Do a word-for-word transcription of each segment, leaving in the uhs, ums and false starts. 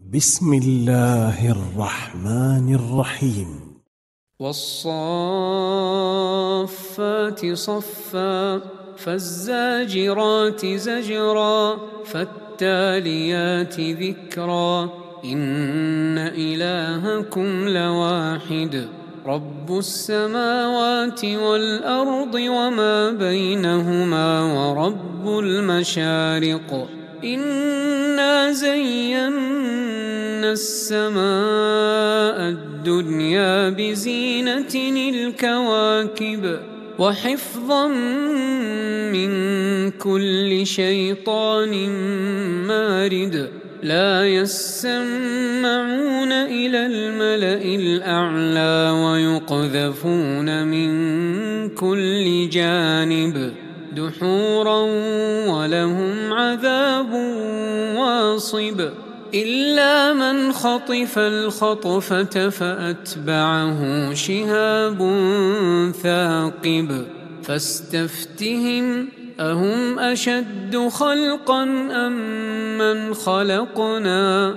بسم الله الرحمن الرحيم. والصافات صفا فالزاجرات زجرا فالتاليات ذكرا إن إلهكم لواحد رب السماوات والأرض وما بينهما ورب المشارق إنا زينا السماء الدنيا بزينة الكواكب وحفظا من كل شيطان مارد لا يسمعون إلى الملأ الأعلى ويقذفون من كل جانب دحورا ولهم عذاب واصب إلا من خطف الخطفة فأتبعه شهاب ثاقب فاستفتهم أهم أشد خلقا أم من خلقنا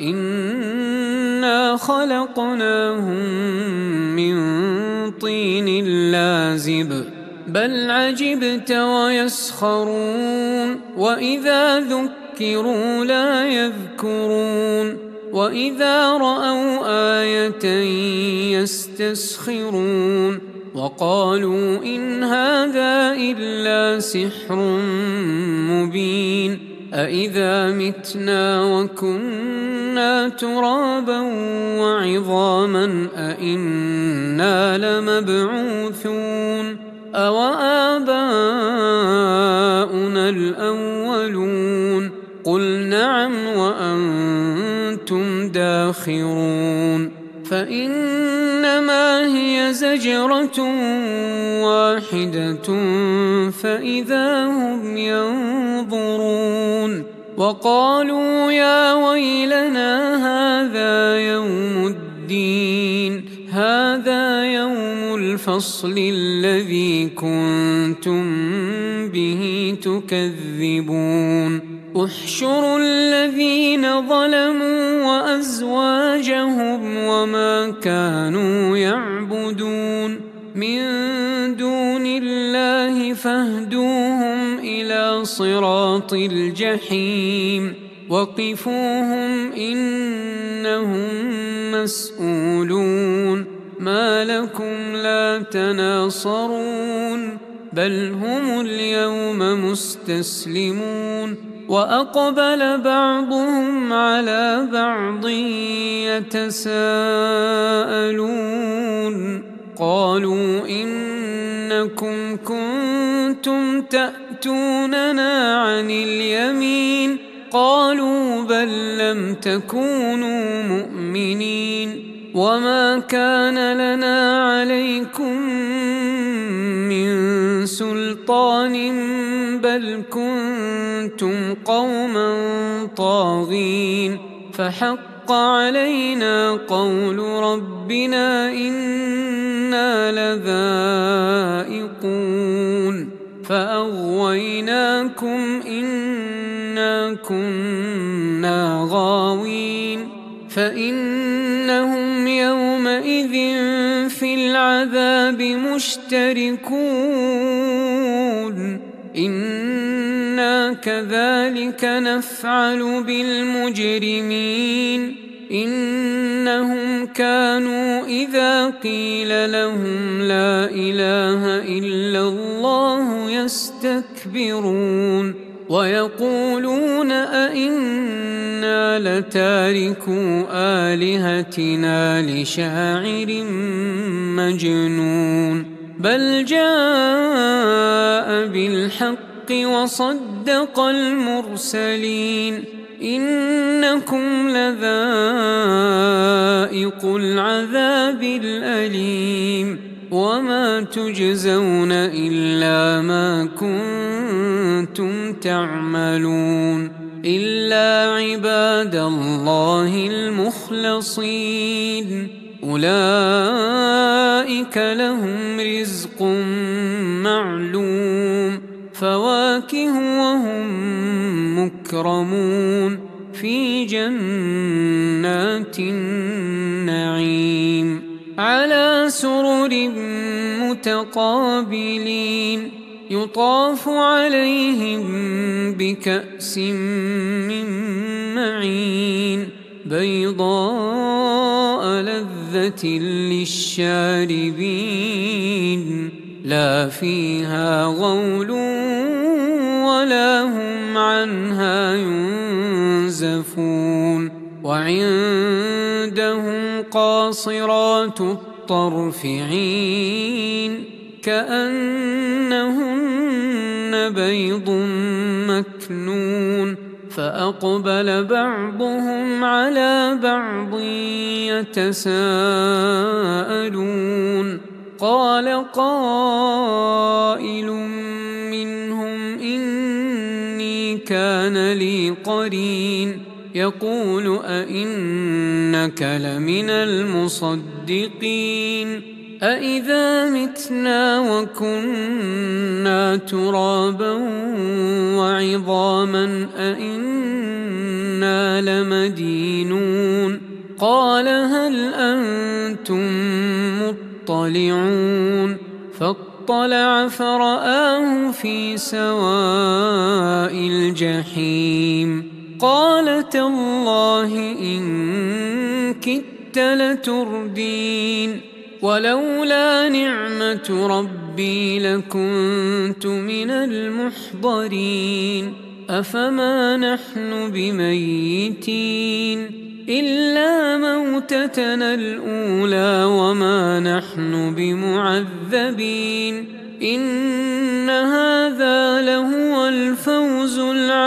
إنا خلقناهم من طين لازب بل عجبت ويسخرون وإذا ذكروا لا يذكرون وإذا رأوا آية يستسخرون وقالوا إن هذا إلا سحر مبين أإذا متنا وكنا ترابا وعظاما أإنا لمبعوثون أوآباؤنا الأولون قل نعم وأنتم داخرون فإنما هي زجرة واحدة فإذا هم ينظرون وقالوا يا ويلنا هذا يوم الدين هذا يوم الفصل الذي كنتم به تكذبون احشروا الذين ظلموا وأزواجهم وما كانوا يعبدون من دون الله فاهدوهم إلى صراط الجحيم وقفوهم إنهم مسؤولون ما لكم لا تناصرون بل هم اليوم مستسلمون وأقبل بعضهم على بعض يتساءلون قالوا إنكم كنتم تأتوننا عن اليمين قالوا بل لم تكونوا مؤمنين وما كان لنا عليكم من سلطان بل كنتم قوما طاغين فحق علينا قول ربنا إنا لذائقون فأغويناكم إنا كنا غاوين فإنهم يومئذ في العذاب مشتركون إنا كذلك نفعل بالمجرمين إنهم كانوا إذا قيل لهم لا إله إلا الله يستكبرون ويقولون أئنا لتاركو آلهتنا لشاعر مجنون بل جاء بالحق وصدق المرسلين إنكم لذائق العذاب الأليم وما تجزون إلا ما كنتم تعملون إلا عباد الله المخلصين أولئك لهم رزق معلوم فواكه وهم مكرمون في جنات جنات النعيم على سرر متقابلين يطاف عليهم بكأس من معين بيضاء لذة للشاربين لا فيها غول ولا هم عنها ينزفون وعندهم قاصرات الطرف عين كأنهن بيض مكنون فأقبل بعضهم على بعض يتساءلون قال قائل منهم إني كان لي قرين يقول أئنك لمن المصدقين أإذا متنا وكنا ترابا وعظاما أئنا لمدينون قال هل أنتم مطلعون فاطلع فرآه في سواء الجحيم قال تالله إن كدت لتردين ولولا نعمة ربي لكنت من المحضرين أفما نحن بميتين إلا موتتنا الأولى وما نحن بمعذبين إن هذا لهو الفوز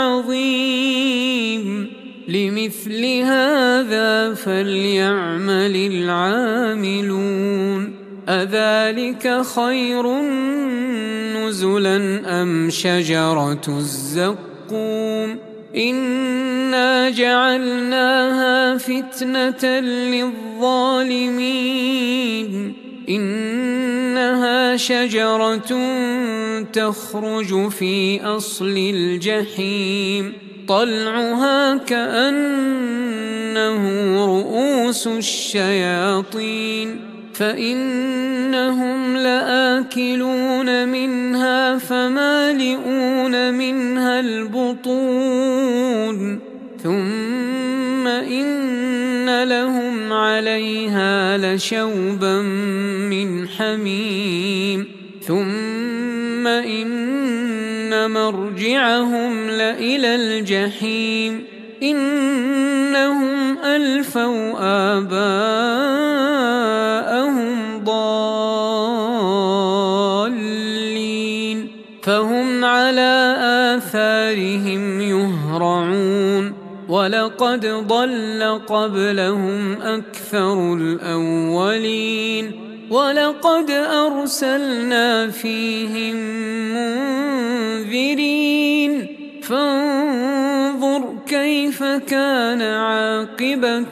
العظيم لمثل هذا فليعمل العاملون أذلك خير نزلا أم شجرة الزقوم إنا جعلناها فتنة للظالمين إنها شجرة تخرج في أصل الجحيم طلعها كأنه رؤوس الشياطين فإنهم لآكلون منها فمالئون منها البطون ثم إن لهم عليها لشوبا من حميم ثم إن مرجعهم لإلى الجحيم إنهم ألفوا آباءهم ضالين فهم على آثارهم يهرعون ولقد ضل قبلهم أكثر الأولين ولقد أرسلنا فيهم منذرين فانظر كيف كان عاقبة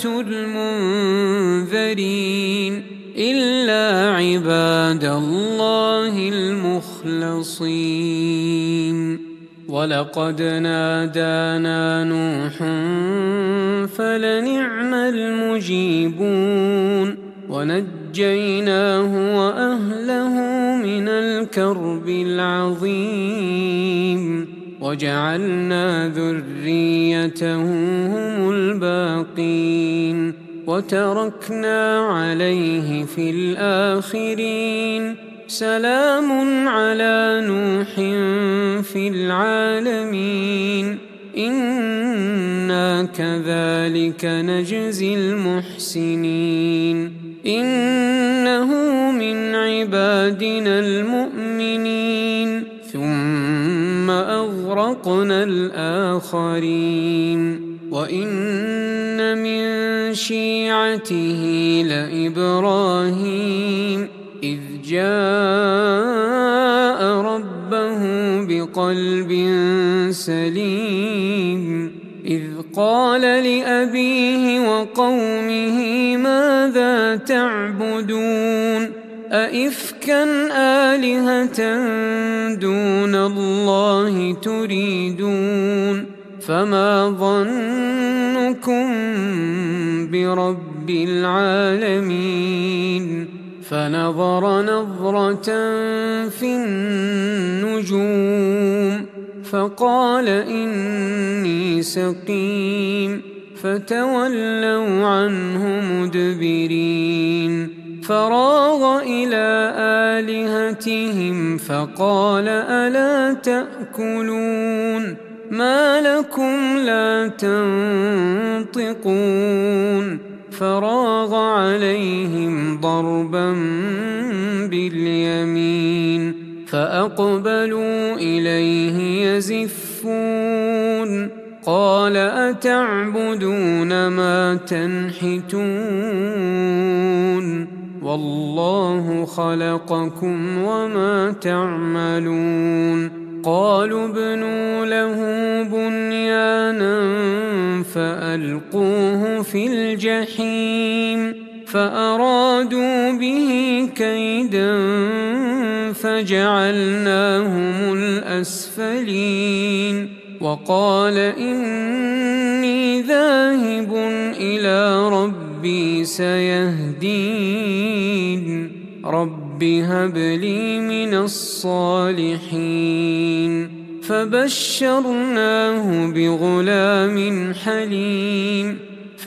المنذرين إلا عباد الله المخلصين ولقد نادانا نوح فلنعم المجيبون ونجيناه وأهله من الكرب العظيم وجعلنا ذريته هم الباقين وتركنا عليه في الآخرين سلام على نوح في العالمين إنا كذلك نجزي المحسنين إنه من عبادنا المؤمنين ثم أغرقنا الآخرين وإن من شيعته لإبراهيم إذ جاء ربه بقلب سليم إذ قال لأبيه وقومه ماذا تعبدون أئفكا آلهة دون الله تريدون فما ظنكم برب العالمين فنظر نظرة في النجوم فقال إني سقيم فتولوا عنه مدبرين فراغ إلى آلهتهم فقال ألا تأكلون ما لكم لا تنطقون فراغ عليهم ضربا باليمين فأقبلوا إليه يزفون قال أتعبدون ما تنحتون والله خلقكم وما تعملون قالوا ابنوا له بنيانا فألقوه في الجحيم فأرادوا به كيدا فجعلناهم الأسفلين وقال إني ذاهب إلى ربي سيهدين رب هب لي من الصالحين فبشرناه بغلام حليم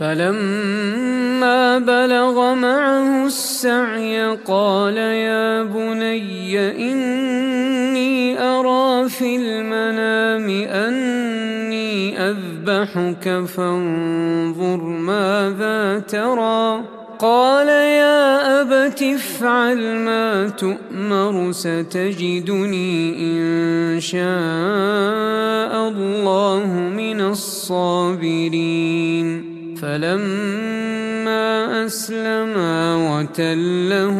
فلما بلغ معه السعي قال يا بني إني أرى في المنام أني أذبحك فانظر ماذا ترى قال يا أبت افعل ما تؤمر ستجدني إن شاء الله من الصابرين فلما أسلما وتله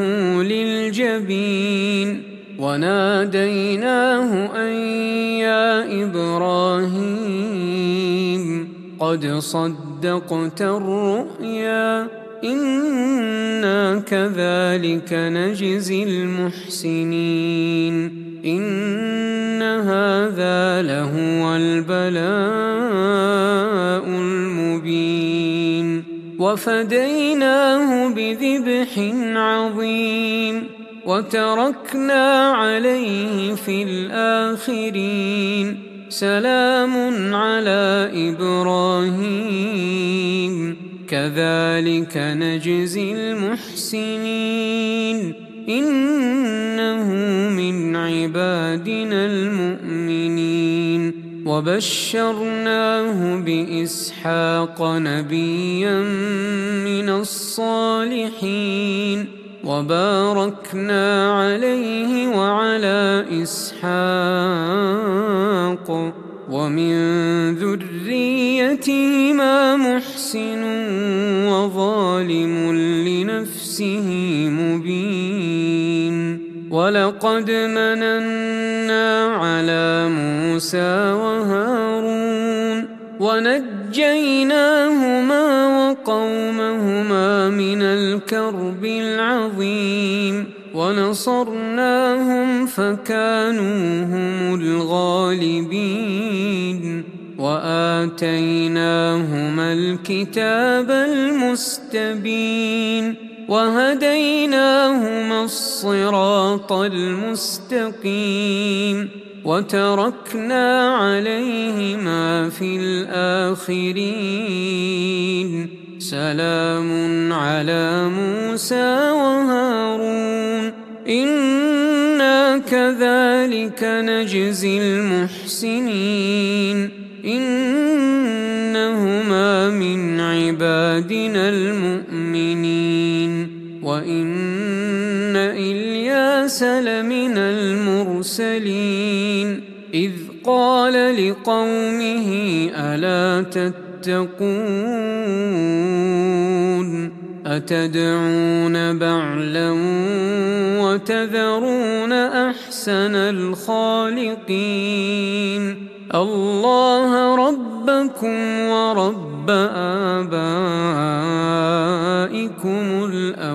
للجبين وناديناه أن يا إبراهيم قد صدقت الرؤيا إنا كذلك نجزي المحسنين إن هذا لهو البلاء المبين وفديناه بذبح عظيم وتركنا عليه في الآخرين سلام على إبراهيم كذلك نجزي المحسنين إنه من عبادنا المؤمنين وبشرناه بإسحاق نبيا من الصالحين وباركنا عليه وعلى إسحاق ومن ذريتهما محسن وظالم لنفسه مبين ولقد مننا على موسى وهارون ونجيناهما وقومهما من الكرب العظيم ونصرناهم فكانوا هم الغالبين وآتيناهما الكتاب المستبين وهديناهما الصراط المستقيم وتركنا عليهما في الآخرين سلام على موسى وهارون إنا كذلك نجزي المحسنين إنهما من عبادنا المؤمنين وإن إلياس لمن المرسلين إذ قال لقومه ألا تتقون أتدعون بعلا وتذرون أحسن الخالقين الله ربكم ورب آبائكم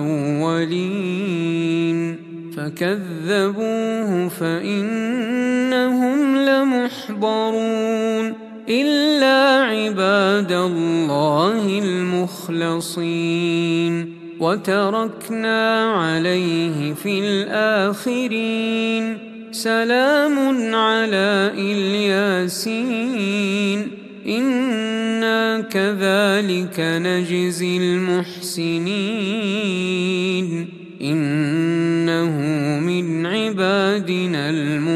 الأولين فكذبوه فإنهم لمحضرون إلا عباد الله المخلصين المخلصين وتركنا عليه في الآخرين سلام على الياسين إنا كذلك نجزي المحسنين إنه من عبادنا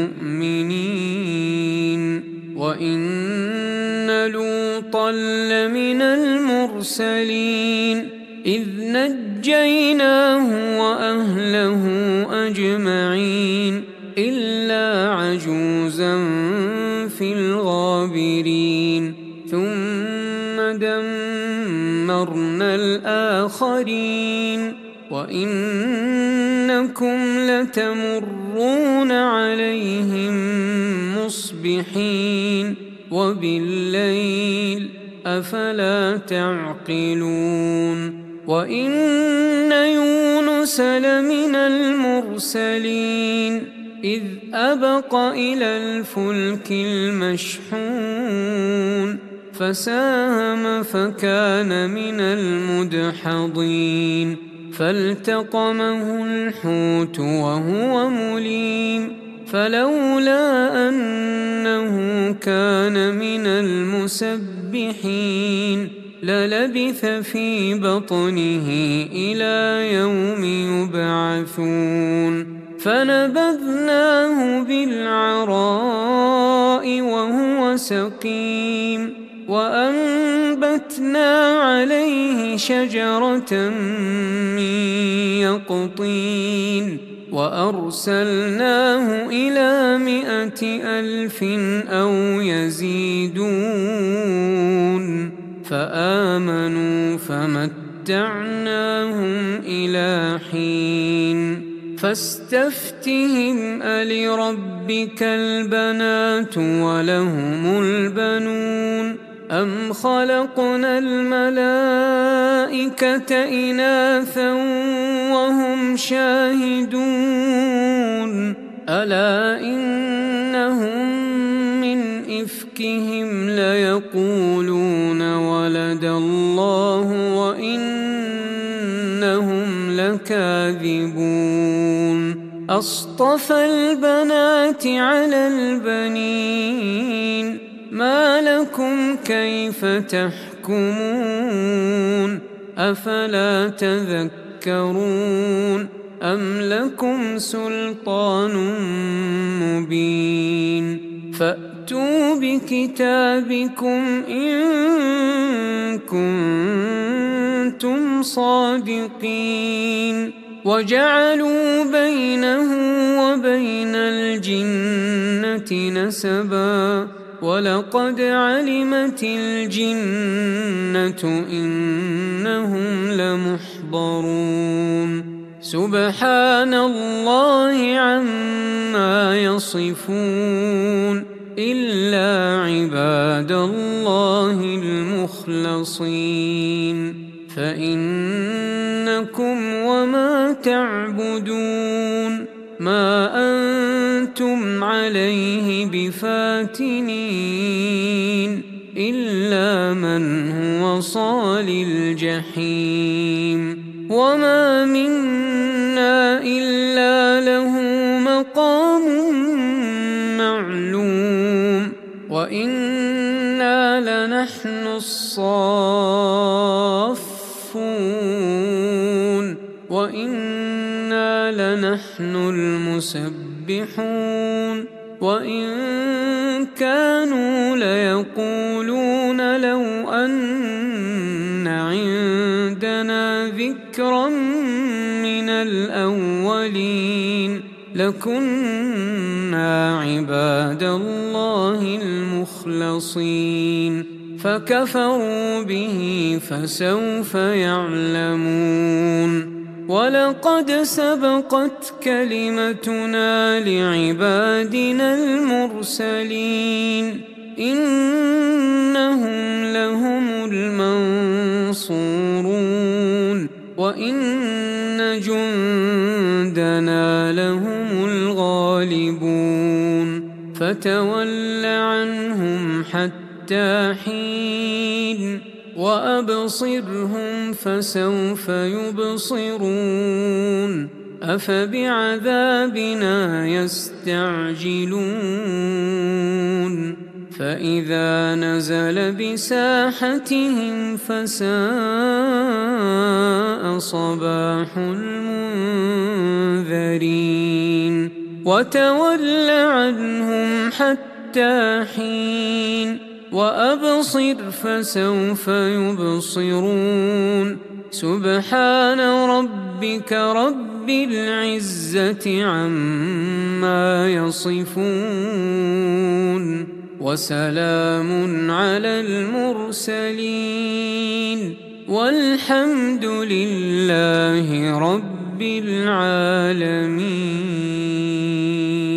المؤمنين وإن لوطا لمن المرسلين إذ نجيناه وأهله أجمعين إلا عجوزا في الغابرين ثم دمرنا الآخرين وإنكم لتمرون عليهم مصبحين وبالليل أفلا تعقلون وإن يونس لمن المرسلين إذ أبق إلى الفلك المشحون فساهم فكان من المدحضين فالتقمه الحوت وهو مليم فلولا أنه كان من المسبحين للبث في بطنه إلى يوم يبعثون فنبذناه بالعراء وهو سقيم وأنبتنا عليه شجرة من يقطين وأرسلناه إلى مائة ألف أو يزيدون فآمنوا فمتعناهم إلى حين فاستفتهم ألربك البنات ولهم البنون أم خلقنا الملائكة إناثا وهم شاهدون ألا إنهم من إفكهم ليقولون ولد الله وإنهم لكاذبون أصطفى البنات على البنين ما لكم كيف تحكمون أفلا تذكرون أم لكم سلطان مبين فأتوا بكتابكم إن كنتم صادقين وجعلوا بينه وبين الجنة نسبا ولقد علمت الجنة إنهم لمحضرون سبحان الله عما يصفون إلا عباد الله المخلصين فإنكم وما تعبدون ما أنتم عليه بفاتنين إلا من هو صال الجحيم وما منا إلا له مقام معلوم وإنا لنحن الصافون وإنا لنحن المسبحون وإن كانوا ليقولون لو أن عندنا ذكرا من الأولين لكنا عباد الله المخلصين فكفروا به فسوف يعلمون ولقد سبقت كلمتنا لعبادنا المرسلين إنهم لهم المنصورون وإن جندنا لهم الغالبون فتول عنهم حتى حين وأبصرهم فسوف يبصرون أفبعذابنا يستعجلون فإذا نزل بساحتهم فساء صباح المنذرين وتول عنهم حتى حين وأبصر فسوف يبصرون سبحان ربك رب العزة عما يصفون وسلام على المرسلين والحمد لله رب العالمين.